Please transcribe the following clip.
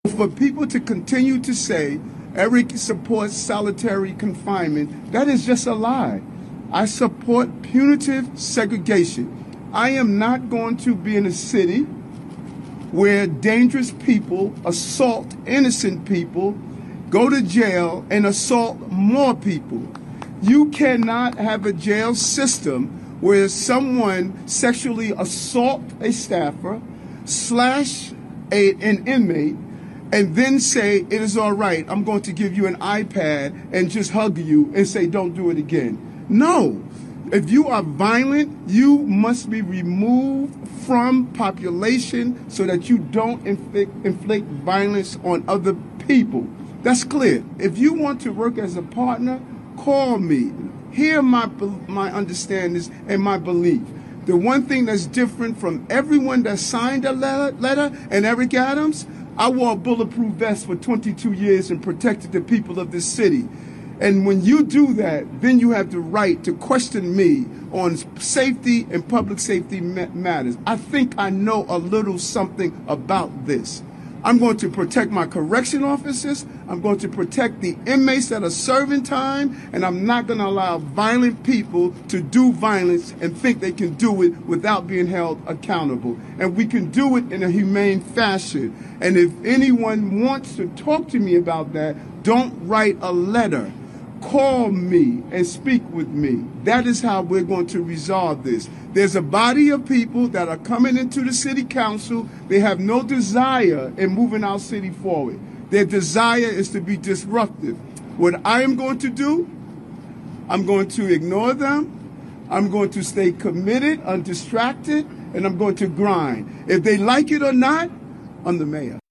For people to continue to say Eric supports solitary confinement, that is just a lie. I support punitive segregation. I am not going to be in a city where dangerous people assault innocent people, go to jail, and assault more people. You cannot have a jail system where someone sexually assault a staffer, slash an inmate, and then say, it is all right, I'm going to give you an iPad and just hug you and say, don't do it again. No. If you are violent, you must be removed from population so that you don't inflict violence on other people. That's clear. If you want to work as a partner, call me. Hear my understandings and my belief. The one thing that's different from everyone that signed a letter and Eric Adams, I wore a bulletproof vest for 22 years and protected the people of this city. And when you do that, then you have the right to question me on safety and public safety matters. I think I know a little something about this. I'm going to protect my correction officers. I'm going to protect the inmates that are serving time. And I'm not going to allow violent people to do violence and think they can do it without being held accountable. And we can do it in a humane fashion. And if anyone wants to talk to me about that, don't write a letter. Call me and speak with me. That is how we're going to resolve this. There's a body of people that are coming into the city council. They have no desire in moving our city forward. Their desire is to be disruptive. What I am going to do, I'm going to ignore them. I'm going to stay committed, undistracted, and I'm going to grind. If they like it or not, I'm the mayor.